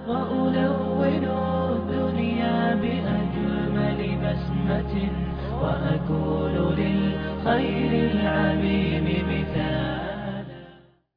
وألون الدنيا بأجمل بسمة، وأكون للخير العميم مثالا.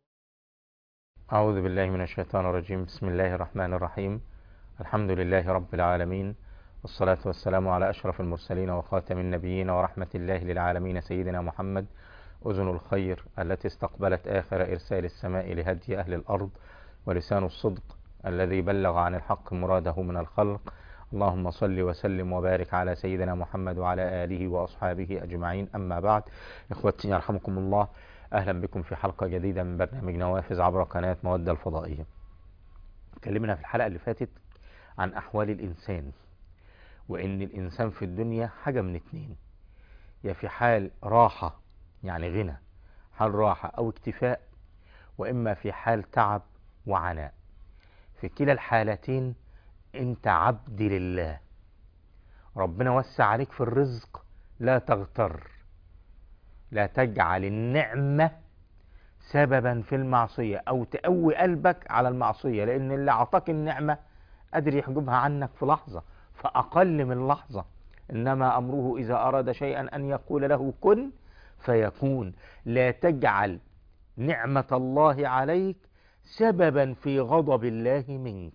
أعوذ بالله من الشيطان الرجيم. بسم الله الرحمن الرحيم. الحمد لله رب العالمين، والصلاة والسلام على أشرف المرسلين وخاتم النبيين ورحمة الله للعالمين سيدنا محمد، أذن الخير التي استقبلت آخر إرسال السماء لهدي أهل الأرض، ولسان الصدق الذي بلغ عن الحق مراده من الخلق. اللهم صل وسلم وبارك على سيدنا محمد وعلى آله وأصحابه أجمعين. أما بعد، إخوتي يرحمكم الله، أهلا بكم في حلقة جديدة من برنامج نوافذ عبر قناة مودة الفضائية. اتكلمنا في الحلقة اللي فاتت عن أحوال الإنسان، وإن الإنسان في الدنيا حاجة من اتنين: يا في حال راحة يعني غنى، حال راحة أو اكتفاء، وإما في حال تعب وعناء. في كلا الحالتين أنت عبد لله، ربنا وسع عليك في الرزق، لا تغتر، لا تجعل النعمة سببا في المعصية أو تقوي قلبك على المعصية، لأن اللي أعطاك النعمة قادر يحجبها عنك في لحظة، فأقل من لحظة. إنما أمره إذا أراد شيئا أن يقول له كن فيكون. لا تجعل نعمة الله عليك سببا في غضب الله منك.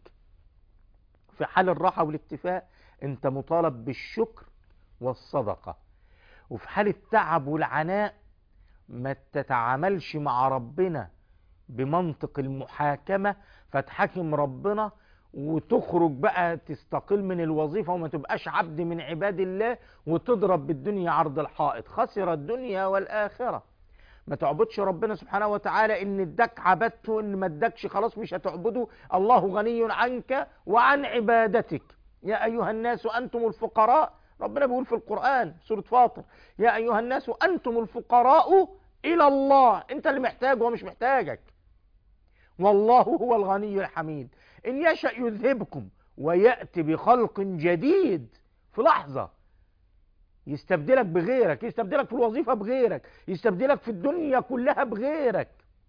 في حال الراحة والاكتفاء أنت مطالب بالشكر والصدقة، وفي حال التعب والعناء ما تتعاملش مع ربنا بمنطق المحاكمة فتحاكم ربنا وتخرج بقى تستقل من الوظيفة وما تبقاش عبد من عباد الله وتضرب بالدنيا عرض الحائط. خسر الدنيا والآخرة. ما تعبدش ربنا سبحانه وتعالى ان اداك عبدته، ان ما اداكش خلاص مش هتعبده. الله غني عنك وعن عبادتك. يا أيها الناس أنتم الفقراء، ربنا بيقول في القرآن سورة فاطر: يا أيها الناس أنتم الفقراء إلى الله. انت اللي محتاج ومش محتاجك، والله هو الغني الحميد. إن يشأ يذهبكم ويأتي بخلق جديد في لحظة. يستبدلك بغيرك، يستبدلك في الوظيفة بغيرك، يستبدلك في الدنيا كلها بغيرك.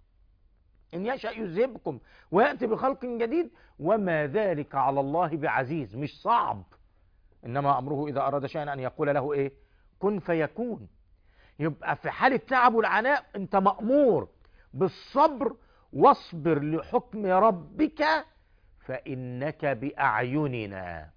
إن يشأ يذهبكم ويأتي بخلق جديد وما ذلك على الله بعزيز. مش صعب، إنما أمره إذا أراد شيئا أن يقول له إيه؟ كن فيكون. يبقى في حال التعب والعناء أنت مأمور بالصبر، واصبر لحكم ربك فإنك بأعيننا.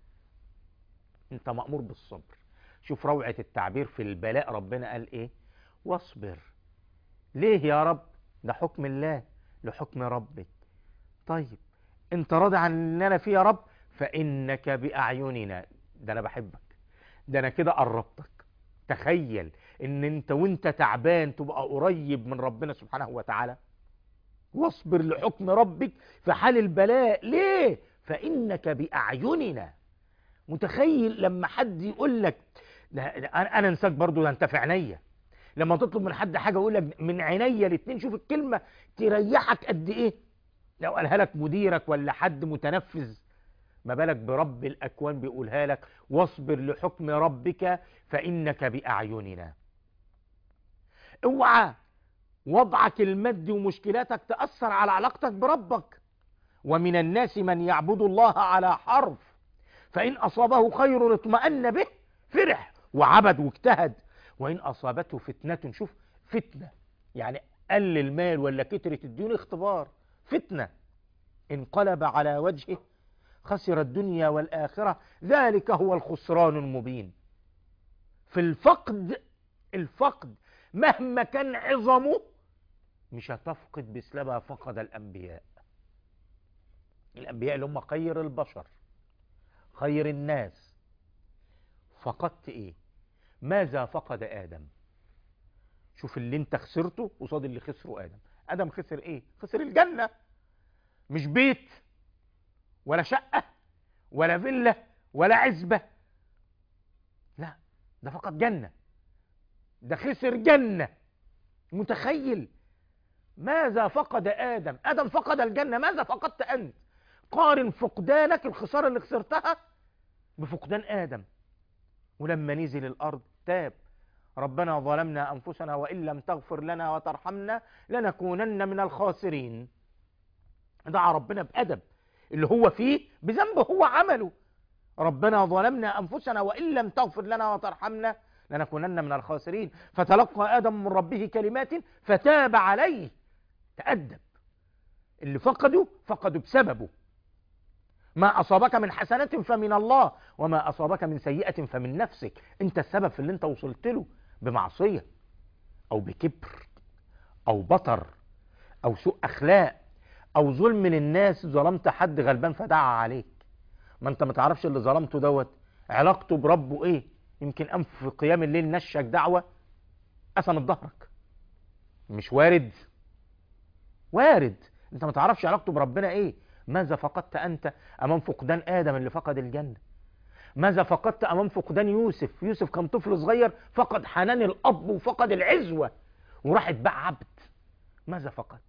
أنت مأمور بالصبر. شوف روعة التعبير في البلاء، ربنا قال إيه؟ واصبر. ليه يا رب؟ ده حكم الله، لحكم ربك. طيب أنت راضي عن اللي أنا فيه يا رب؟ فإنك بأعيننا. ده أنا بحبك، ده أنا كده قربتك. تخيل ان انت وانت تعبان تبقى قريب من ربنا سبحانه وتعالى. واصبر لحكم ربك في حال البلاء. ليه؟ فإنك بأعيننا. متخيل لما حد يقول لك انا انساك برضو، ده انت في عينيا. لما تطلب من حد حاجة يقول لك من عينيا الاتنين. شوف الكلمة تريحك قد ايه لو قالها لك مديرك ولا حد متنفذ، ما بالك برب الأكوان بيقولها لك: واصبر لحكم ربك فإنك بأعيننا. اوعى وضعك المادي ومشكلاتك تأثر على علاقتك بربك. ومن الناس من يعبد الله على حرف، فإن أصابه خير اطمأن به فرح وعبد واجتهد، وإن أصابته فتنة، شوف فتنة يعني قل المال ولا كترة الديون، اختبار فتنة، انقلب على وجهه خسر الدنيا والآخرة. ذلك هو الخسران المبين. في الفقد مهما كان عظمه مش هتفقد بسببها. فقد الأنبياء اللي هم خير البشر، خير الناس. فقدت ايه؟ ماذا فقد آدم؟ شوف اللي انت خسرته قصاد اللي خسره آدم. آدم خسر ايه؟ خسر الجنة. مش بيت ولا شقة ولا فيلا ولا عزبة، لا، ده فقد جنة، ده خسر جنة. متخيل؟ ماذا فقد آدم؟ آدم فقد الجنة. ماذا فقدت أنت؟ قارن فقدانك، الخسارة اللي خسرتها، بفقدان آدم. ولما نزل الأرض تاب: ربنا ظلمنا أنفسنا وإن لم تغفر لنا وترحمنا لنكونن من الخاسرين. دعا ربنا بأدب. اللي هو فيه بذنبه هو عمله. ربنا ظلمنا أنفسنا وإن لم تغفر لنا وترحمنا لنكونن من الخاسرين. فتلقى آدم من ربه كلمات فتاب عليه. تأدب. اللي فقدوا بسببه. ما أصابك من حسنة فمن الله وما أصابك من سيئة فمن نفسك. أنت السبب في اللي أنت وصلت له بمعصية أو بكبر أو بطر أو سوء أخلاق أو ظلم للناس. ظلمت حد غلبان فدعا عليك. ما أنت ما تعرفش اللي ظلمته دوت علاقته بربه إيه. يمكن قام في قيام الليل نشك دعوة قسمت ظهرك. مش وارد؟ وارد. أنت ما تعرفش علاقته بربنا إيه. ماذا فقدت أنت أمام فقدان آدم اللي فقد الجنة؟ ماذا فقدت أمام فقدان يوسف؟ يوسف كان طفل صغير فقد حنان الأب وفقد العزوة وراح اتباع عبد. ماذا فقدت؟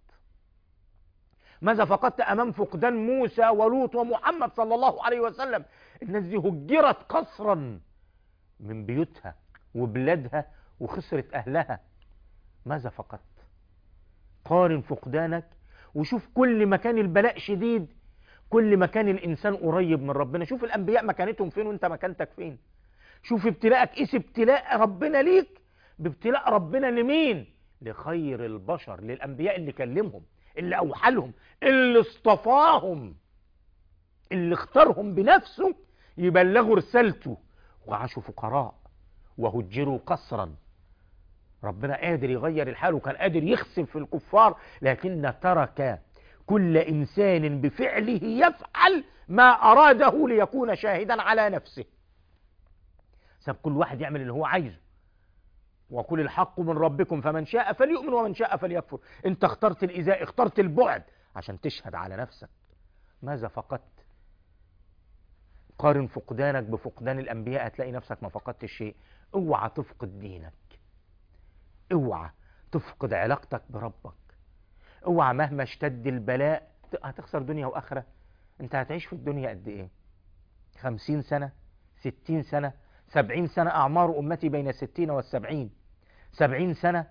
ماذا فقدت أمام فقدان موسى ولوط ومحمد صلى الله عليه وسلم؟ الناس دي هجرت قصرا من بيوتها وبلادها وخسرت أهلها. ماذا فقدت؟ قارن فقدانك وشوف كل ما كان البلاء شديد كل ما كان الإنسان قريب من ربنا. شوف الأنبياء مكانتهم فين وانت مكانتك فين. شوف ابتلاءك قيس ابتلاء ربنا ليك بابتلاء ربنا لمين؟ لخير البشر، للأنبياء اللي كلمهم، اللي أوحلهم، اللي اصطفاهم، اللي اختارهم بنفسه يبلغوا رسالته وعاشوا فقراء وهجروا قصرا. ربنا قادر يغير الحال وكان قادر يخسف في الكفار، لكن ترك كل إنسان بفعله يفعل ما أراده ليكون شاهدا على نفسه. ساب كل واحد يعمل اللي هو عايزه. وقل الحق من ربكم فمن شاء فليؤمن ومن شاء فليكفر. انت اخترت الإيذاء، اخترت البعد عشان تشهد على نفسك. ماذا فقدت؟ قارن فقدانك بفقدان الأنبياء هتلاقي نفسك ما فقدت شيء. اوعى تفقد دينك. اوعى تفقد علاقتك بربك. اوعى مهما اشتد البلاء هتخسر دنيا وآخرة. انت هتعيش في الدنيا قد ايه؟ 50 سنة 60 سنة 70 سنة. أعمار أمتي بين 60 و70. 70 سنة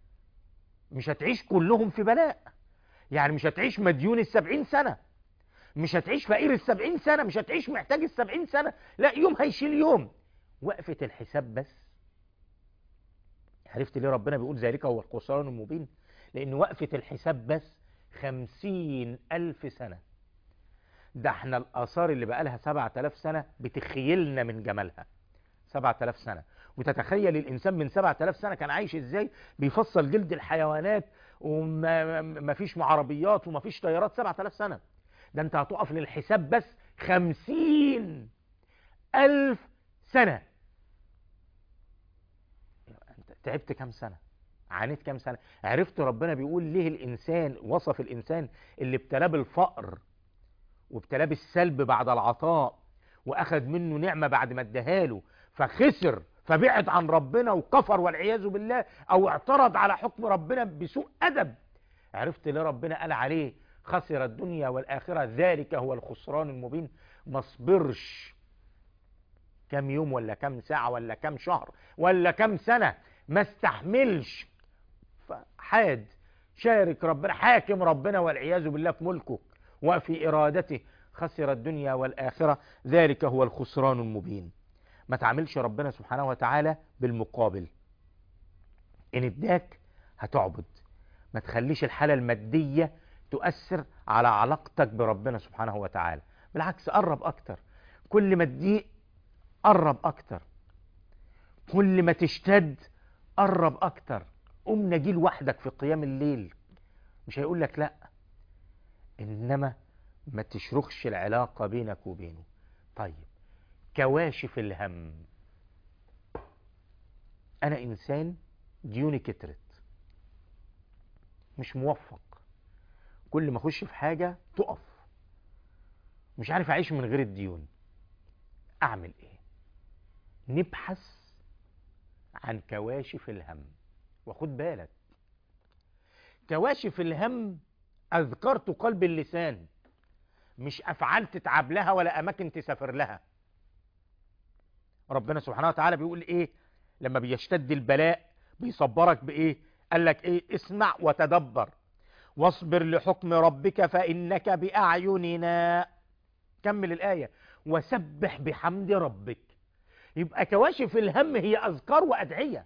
مش هتعيش كلهم في بلاء. يعني مش هتعيش مديون 70 سنة، مش هتعيش فقير 70 سنة، مش هتعيش محتاج 70 سنة. لا، يوم هيشيل يوم. وقفة الحساب بس. عرفت ليه ربنا بيقول ذلك هو الخسران المبين؟ لأن وقفة الحساب بس 50,000 سنة. ده احنا الآثار اللي بقالها 7000 سنة بتخيلنا من جمالها. 7000 سنة. وتتخيل الإنسان من 7000 سنة كان عايش إزاي؟ بيفصل جلد الحيوانات وما فيش عربيات وما فيش طيارات. 7000 سنة. ده انت هتقف للحساب بس 50,000 سنة. انت تعبت كام سنة؟ عانيت كام سنة؟ عرفت ربنا بيقول ليه الإنسان وصف الإنسان اللي ابتلاه بالفقر وابتلاه بالسلب بعد العطاء وأخذ منه نعمة بعد ما اداهاله فخسر فبعد عن ربنا وكفر والعياذ بالله أو اعترض على حكم ربنا بسوء أدب. عرفت ليه ربنا قال عليه خسر الدنيا والآخرة ذلك هو الخسران المبين؟ ما صبرش كم يوم ولا كم ساعة ولا كم شهر ولا كم سنة، ما استحملش فحاد شارك ربنا، حاكم ربنا والعياذ بالله في ملكه وفي إرادته. خسر الدنيا والآخرة ذلك هو الخسران المبين. ما تعملش ربنا سبحانه وتعالى بالمقابل. إن اداك هتعبد. ما تخليش الحالة المادية تؤثر على علاقتك بربنا سبحانه وتعالى. بالعكس قرب أكتر. كل ما تضيق قرب أكتر. كل ما تشتد قرب أكتر. قوم نجي لوحدك في قيام الليل. مش هيقول لك لا، إنما ما تشرخش العلاقة بينك وبينه. طيب، كواشف الهم. أنا إنسان ديوني كترت، مش موفق، كل ما أخش في حاجة تقف، مش عارف أعيش من غير الديون. أعمل إيه؟ نبحث عن كواشف الهم. وخد بالك، كواشف الهم أذكار تقال باللسان، مش أفعال تتعب لها ولا أماكن تسافر لها. ربنا سبحانه وتعالى بيقول إيه لما بيشتد البلاء؟ بيصبرك بإيه؟ قال لك إيه؟ اسمع وتدبر واصبر لحكم ربك فإنك بأعيننا. كمل الآية: وسبح بحمد ربك. يبقى كواشف الهم هي أذكار وأدعية.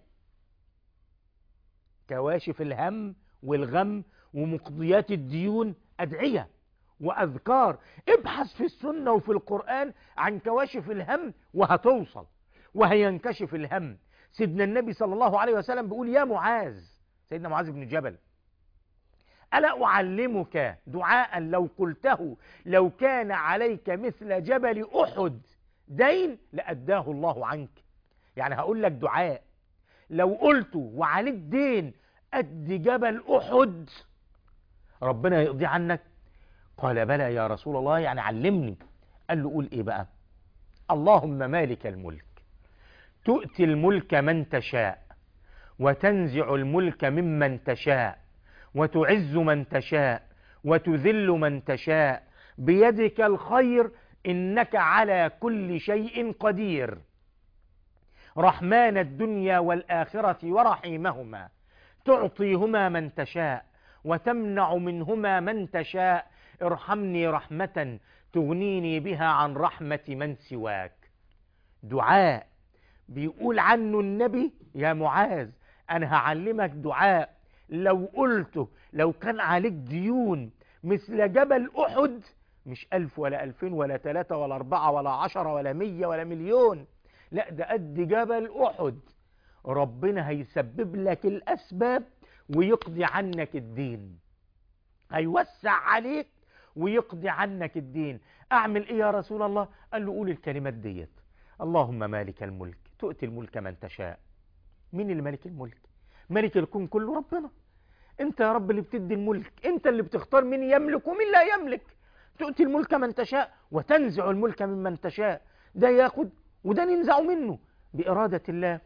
كواشف الهم والغم ومقضيات الديون أدعية وأذكار. ابحث في السنة وفي القرآن عن كواشف الهم وهتوصل وهينكشف الهم. سيدنا النبي صلى الله عليه وسلم بيقول: يا معاذ، سيدنا معاذ بن جبل، ألا أعلمك دعاء لو قلته لو كان عليك مثل جبل أحد دين لأداه الله عنك؟ يعني هقول لك دعاء لو قلته وعليك دين قد جبل أحد ربنا يقضي عنك. قال: بلى يا رسول الله، يعني علمني. قال له: قول إيه بقى؟ اللهم مالك الملك تؤتي الملك من تشاء وتنزع الملك ممن تشاء وتعز من تشاء وتذل من تشاء بيدك الخير إنك على كل شيء قدير. رحمن الدنيا والآخرة ورحيمهما تعطيهما من تشاء وتمنع منهما من تشاء. ارحمني رحمة تغنيني بها عن رحمة من سواك. دعاء بيقول عنه النبي: يا معاذ، أنا هعلمك دعاء لو قلته لو كان عليك ديون مثل جبل أحد، مش 1000 ولا 2000 ولا 3 ولا 4 ولا 10 ولا 100 ولا مليون، لا، ده قد جبل أحد. ربنا هيسبب لك الأسباب ويقضي عنك الدين، هيوسع عليك ويقضي عنك الدين. أعمل إيه يا رسول الله؟ قال له: قول الكلمات ديت: اللهم مالك الملك تؤتي الملك من تشاء. مين اللي مالك الملك؟ ملك الكون كله ربنا. انت يا رب اللي بتدي الملك، انت اللي بتختار مين يملك ومين لا يملك. تؤتي الملك من تشاء وتنزع الملك ممن تشاء. ده ياخد وده ننزع منه بإرادة الله.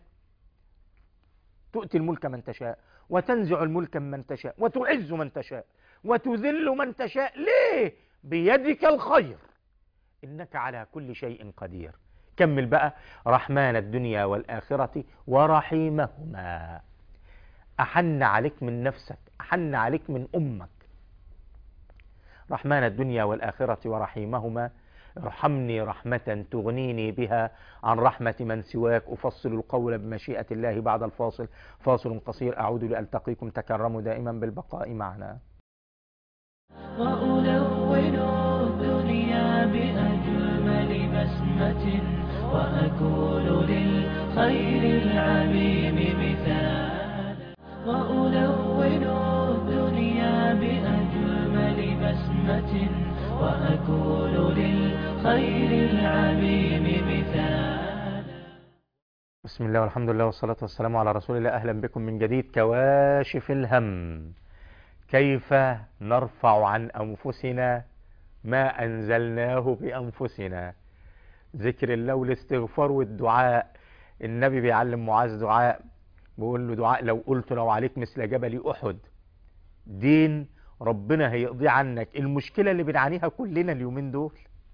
تؤتي الملك من تشاء وتنزع الملك ممن تشاء وتعز من تشاء وتذل من تشاء. ليه؟ بيدك الخير إنك على كل شيء قدير. كمل بقى: رحمن الدنيا والآخرة ورحيمهما. أحن عليك من نفسك، أحن عليك من أمك. رحمن الدنيا والآخرة ورحيمهما ارحمني رحمة تغنيني بها عن رحمة من سواك. أفصل القول بمشيئة الله بعد الفاصل. فاصل قصير أعود لألتقيكم. تكرموا دائما بالبقاء معنا. وألون الدنيا بأجمل بسمة وأكون للخير العميم مثالا. وألون الدنيا بأجمل بسمة وأكون للخير العميم مثالا. بسم الله والحمد لله والصلاة والسلام على رسول الله. أهلا بكم من جديد. كواشف الهم. كيف نرفع عن أنفسنا ما أنزلناه بأنفسنا؟ ذكر الله والاستغفار والدعاء. النبي بيعلم معاذ دعاء، بيقول له دعاء لو قلت لو عليك مثل جبل أحد دين ربنا هيقضي عنك. المشكلة اللي بنعانيها كلنا اليومين دول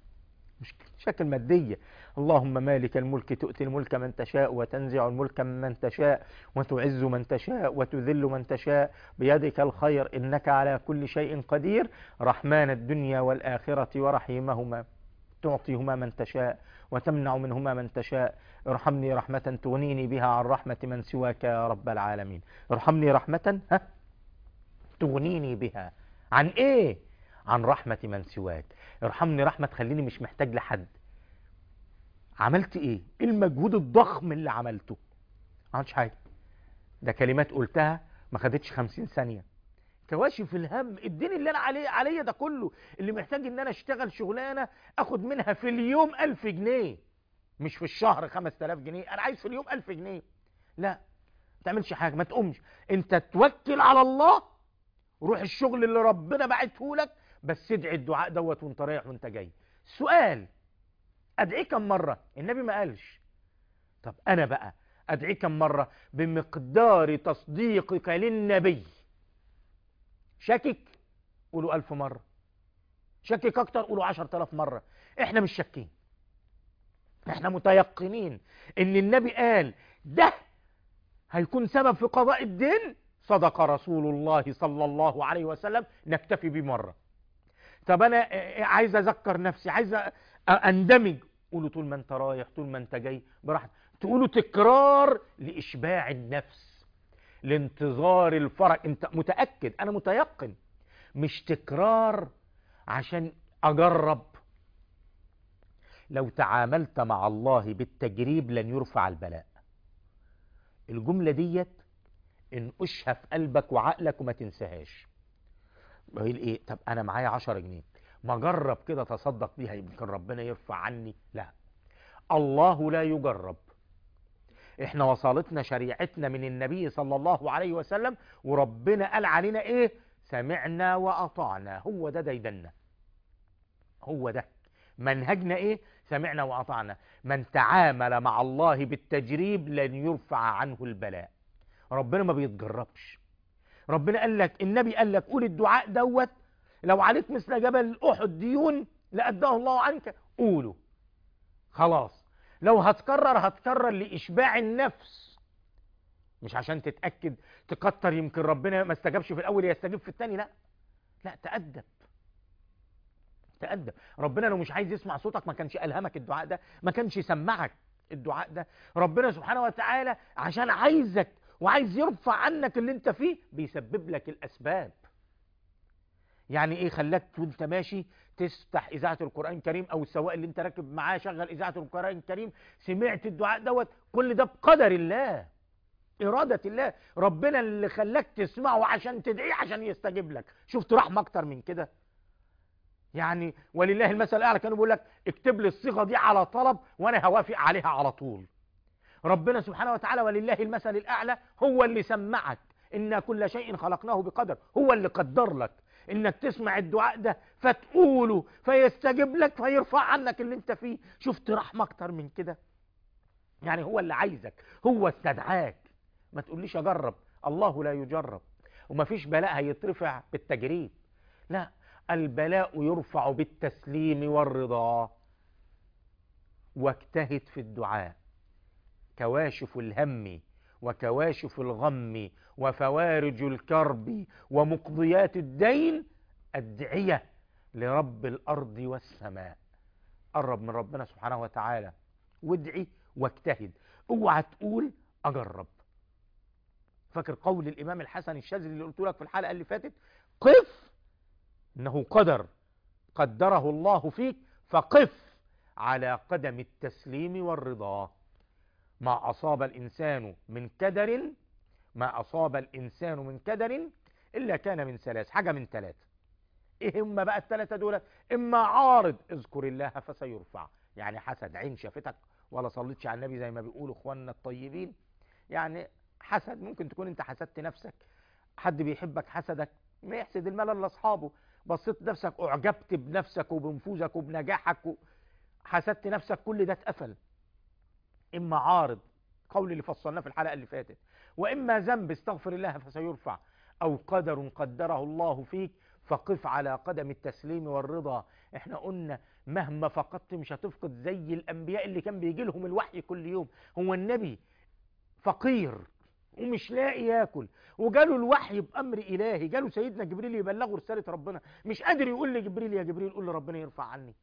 مشاكل مادية. اللهم مالك الملك تؤتي الملك من تشاء وتنزع الملك من تشاء وتعز من تشاء وتذل من تشاء بيدك الخير إنك على كل شيء قدير. رحمن الدنيا والآخرة ورحيمهما تعطيهما من تشاء وتمنع منهما من تشاء. ارحمني رحمة تغنيني بها عن رحمة من سواك يا رب العالمين. ارحمني رحمة تغنيني بها عن ايه؟ عن رحمة من سواك. ارحمني رحمة تخليني مش محتاج لحد. عملت ايه؟ ايه المجهود الضخم اللي عملته؟ ما عملتش حاجة، ده كلمات قلتها ما خدتش 50 ثانية. كواشف الهم. الدين اللي انا عليا ده كله، اللي محتاج ان انا اشتغل شغلانة اخد منها في اليوم 1000 جنيه، مش في الشهر 5000 جنيه. انا عايز في اليوم 1000 جنيه. لا، ما تعملش حاجة، ما تقومش، انت توكل على الله، روح الشغل اللي ربنا بعته لك، بس ادعي الدعاء دوت وانت رايح وانت جاي. سؤال: ادعيه كم مرة؟ النبي ما قالش. طب انا بقى ادعيه كم مرة؟ بمقدار تصديقك للنبي. شاكك؟ قولوا 1000 مرة. شاكك اكتر؟ قولوا 10000 مرة. احنا مش شاكين، احنا متيقنين ان النبي قال ده هيكون سبب في قضاء الدين. صدق رسول الله صلى الله عليه وسلم، نكتفي بمرة. طب انا عايز اذكر نفسي، عايز اندمج، قولوا طول ما انت رايح، طول ما انت جاي براحتك. تقولوا تكرار لإشباع النفس، لانتظار الفرج. انت متأكد، انا متيقن، مش تكرار عشان اجرب. لو تعاملت مع الله بالتجريب لن يرفع البلاء. الجملة ديت انقشها في قلبك وعقلك وما تنساهاش. بقول ايه؟ طب انا معايا 10 جنيه، ما اجرب كده تصدق بيها يمكن ربنا يرفع عني. لا، الله لا يجرب. احنا وصلتنا شريعتنا من النبي صلى الله عليه وسلم، وربنا قال علينا ايه؟ سمعنا واطعنا. هو ده ديدنا، هو ده منهجنا، ايه؟ سمعنا واطعنا. من تعامل مع الله بالتجريب لن يرفع عنه البلاء. ربنا ما بيتجربش. ربنا قال لك، النبي قال لك قول الدعاء دوت لو عليك مثل جبل احد ديون لأداه الله عنك، قوله خلاص. لو هتكرر لإشباع النفس، مش عشان تتأكد تكتر يمكن ربنا ما استجابش في الأول يستجيب في الثاني. لا لا، تأدب تأدب. ربنا لو مش عايز يسمع صوتك ما كانش ألهمك الدعاء ده، ما كانش يسمعك الدعاء ده. ربنا سبحانه وتعالى عشان عايزك وعايز يرفع عنك اللي انت فيه بيسبب لك الأسباب. يعني ايه؟ خلاك وانت ماشي تفتح إذاعة القرآن الكريم، او السواق اللي انت راكب معاه شغل إذاعة القرآن الكريم، سمعت الدعاء دوت. كل ده بقدر الله، إرادة الله. ربنا اللي خلاك تسمعه عشان تدعيه عشان يستجيب لك. شفت رحمة اكتر من كده؟ يعني ولله المثل الأعلى. كانوا بيقول لك اكتب لي الصيغة دي على طلب وانا هوافق عليها على طول. ربنا سبحانه وتعالى ولله المثل الأعلى هو اللي سمعك. إن كل شيء خلقناه بقدر. هو اللي قدر لك انك تسمع الدعاء ده فتقوله فيستجيب لك فيرفع عنك اللي انت فيه. شفت رحمة اكتر من كده؟ يعني هو اللي عايزك، هو استدعاك. ما تقوليش اجرب. الله لا يجرب، ومفيش بلاء هيترفع بالتجريب. لا، البلاء يرفع بالتسليم والرضا. واجتهد في الدعاء. كواشف الهم وكواشف الغم وفوارج الكرب ومقضيات الدين أدعية لرب الأرض والسماء. قرب من ربنا سبحانه وتعالى وادعي واجتهد. اوعى تقول أجرب. فاكر قول الإمام الحسن الشاذلي اللي قلت لك في الحلقة اللي فاتت؟ قف، إنه قدره الله فيك، فقف على قدم التسليم والرضا. ما أصاب الإنسان من كدر إلا كان من ثلاث. حاجة من ثلاثة. إيه هم بقى الثلاثة دول؟ إما عارض، اذكر الله فسيرفع. يعني حسد، عين شافتك ولا صليتش على النبي زي ما بيقولوا اخواننا الطيبين. يعني حسد، ممكن تكون انت حسدت نفسك، حد بيحبك حسدك، ما يحسد المال الا اصحابه. بصيت نفسك، اعجبت بنفسك وبنفوذك وبنجاحك، حسدت نفسك، كل ده اتقفل. اما عارض، قول اللي فصلناه في الحلقة اللي فاتت، واما ذنب، استغفر الله فسيرفع، او قدر قدره الله فيك، فقف على قدم التسليم والرضا. احنا قلنا مهما فقدت مش هتفقد زي الانبياء اللي كان بيجي لهم الوحي كل يوم. هو النبي فقير ومش لاقي ياكل، وجاله الوحي بامر الهي، جاله سيدنا جبريل يبلغه رسالة ربنا، مش قادر يقول لجبريل يا جبريل قول لربنا يرفع عني.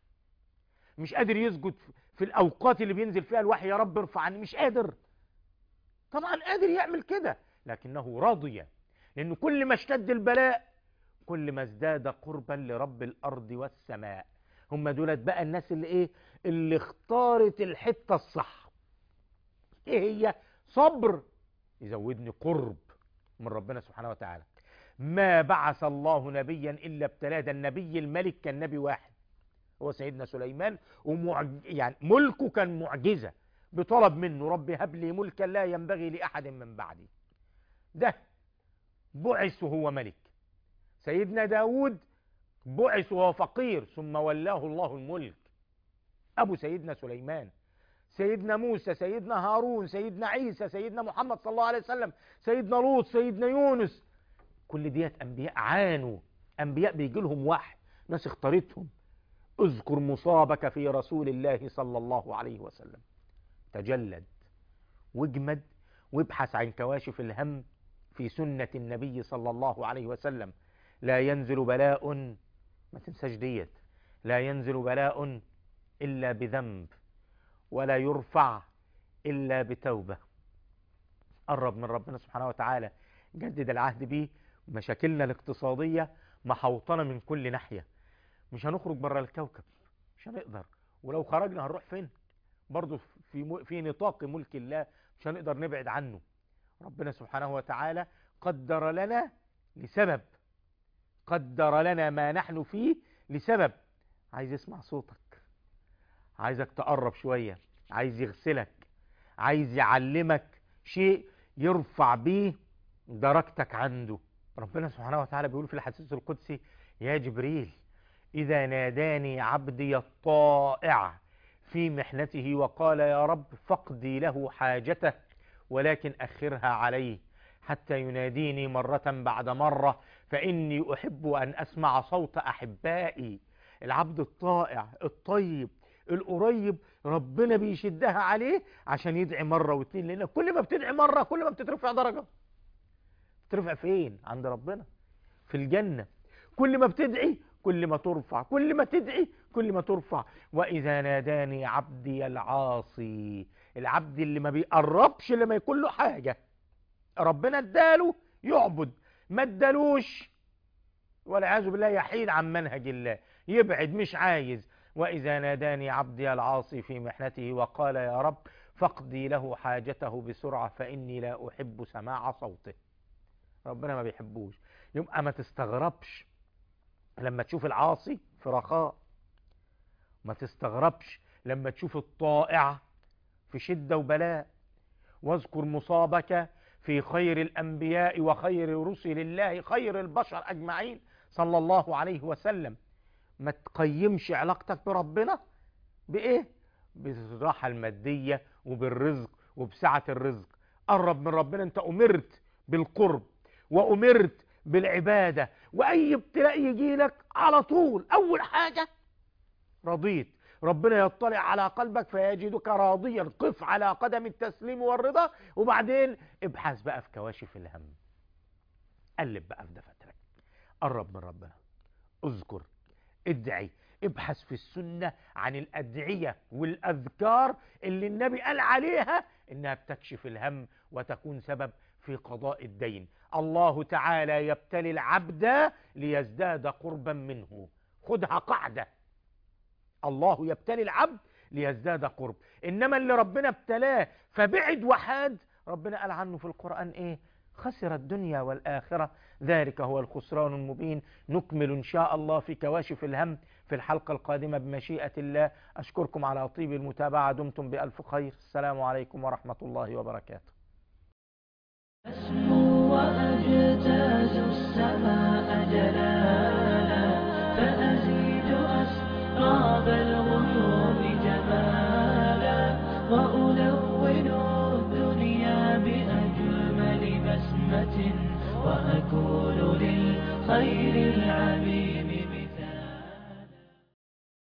مش قادر يسجد في الأوقات اللي بينزل فيها الوحي يا رب ارفع عني، مش قادر. طبعا قادر يعمل كده، لكنه رضي، لأنه كل ما اشتد البلاء كل ما ازداد قربا لرب الأرض والسماء. هم دولت بقى الناس اللي ايه؟ اللي اختارت الحتة الصح. ايه هي؟ صبر يزودني قرب من ربنا سبحانه وتعالى. ما بعث الله نبيا إلا ابتلاه. ده النبي الملك كان نبي واحد، هو سيدنا سليمان، يعني ملكه كان معجزة، بطلب منه رب هب لي ملكا لا ينبغي لأحد من بعدي. ده بعث وهو ملك. سيدنا داود بعث وهو فقير ثم ولاه الله الملك. أبو سيدنا سليمان، سيدنا موسى، سيدنا هارون، سيدنا عيسى، سيدنا محمد صلى الله عليه وسلم، سيدنا لوط، سيدنا يونس، كل ديت أنبياء عانوا. أنبياء بيجي لهم وحي، ناس اختارتهم. اذكر مصابك في رسول الله صلى الله عليه وسلم. تجلد واجمد وابحث عن كواشف الهم في سنة النبي صلى الله عليه وسلم. لا ينزل بلاء، ما تنساش ديت، لا ينزل بلاء إلا بذنب، ولا يرفع إلا بتوبة. قرب من ربنا سبحانه وتعالى، جدد العهد بيه. مشاكلنا الاقتصادية محوطنة من كل ناحية، مش هنخرج بره الكوكب، مش هنقدر، ولو خرجنا هنروح فين؟ برضو في نطاق ملك الله، مش هنقدر نبعد عنه. ربنا سبحانه وتعالى قدر لنا لسبب، قدر لنا ما نحن فيه لسبب. عايز يسمع صوتك، عايزك تقرب شوية، عايز يغسلك، عايز يعلمك شيء يرفع بيه درجتك عنده. ربنا سبحانه وتعالى بيقول في الحديث القدسي: يا جبريل، إذا ناداني عبدي الطائع في محنته وقال يا رب فاقضي له حاجته ولكن أخرها عليه حتى يناديني مرة بعد مرة فإني أحب أن أسمع صوت أحبائي. العبد الطائع الطيب القريب ربنا بيشدها عليه عشان يدعي مرة واتنين، لأن كل ما بتدعي مرة كل ما بتترفع درجة. بترفع فين؟ عند ربنا في الجنة. كل ما بتدعي كل ما ترفع، كل ما تدعي كل ما ترفع. وإذا ناداني عبدي العاصي، العبد اللي ما بيقربش لما يكون له حاجة، ربنا اداله يعبد، ما ادالوش والعياذ بالله يحيد عن منهج الله، يبعد مش عايز. وإذا ناداني عبدي العاصي في محنته وقال يا رب فاقضي له حاجته بسرعة فإني لا أحب سماع صوته، ربنا ما بيحبوش. يبقى ما تستغربش لما تشوف العاصي في رخاء، ما تستغربش لما تشوف الطائع في شدة وبلاء. واذكر مصابك في خير الأنبياء وخير رسل الله خير البشر أجمعين صلى الله عليه وسلم. ما تقيمش علاقتك بربنا بإيه؟ بالراحة المادية وبالرزق وبسعة الرزق. قرب من ربنا، انت أمرت بالقرب وأمرت بالعبادة، وأي ابتلاء يجي لك على طول أول حاجة رضيت، ربنا يطلع على قلبك فيجدك راضيا، قف على قدم التسليم والرضا، وبعدين ابحث بقى في كواشف الهم، قلب بقى في دفاترك، قرب من ربنا، اذكر، ادعي، ابحث في السنة عن الأدعية والأذكار اللي النبي قال عليها إنها بتكشف الهم وتكون سبب في قضاء الدين. الله تعالى يبتلي العبد ليزداد قربا منه، خدها قاعدة، الله يبتلي العبد ليزداد قرب. إنما اللي ربنا ابتلاه فبعد وحاد، ربنا قال عنه في القرآن إيه؟ خسر الدنيا والآخرة، ذلك هو الخسران المبين. نكمل إن شاء الله في كواشف الهم في الحلقة القادمة بمشيئة الله. أشكركم على طيب المتابعة، دمتم بألف خير، السلام عليكم ورحمة الله وبركاته. أسمو وأجتاز السماء جلالا، فأزيد أسراب الغيوم جمالا، وألون الدنيا بأجمل بسمة، وأكون للخير العميد.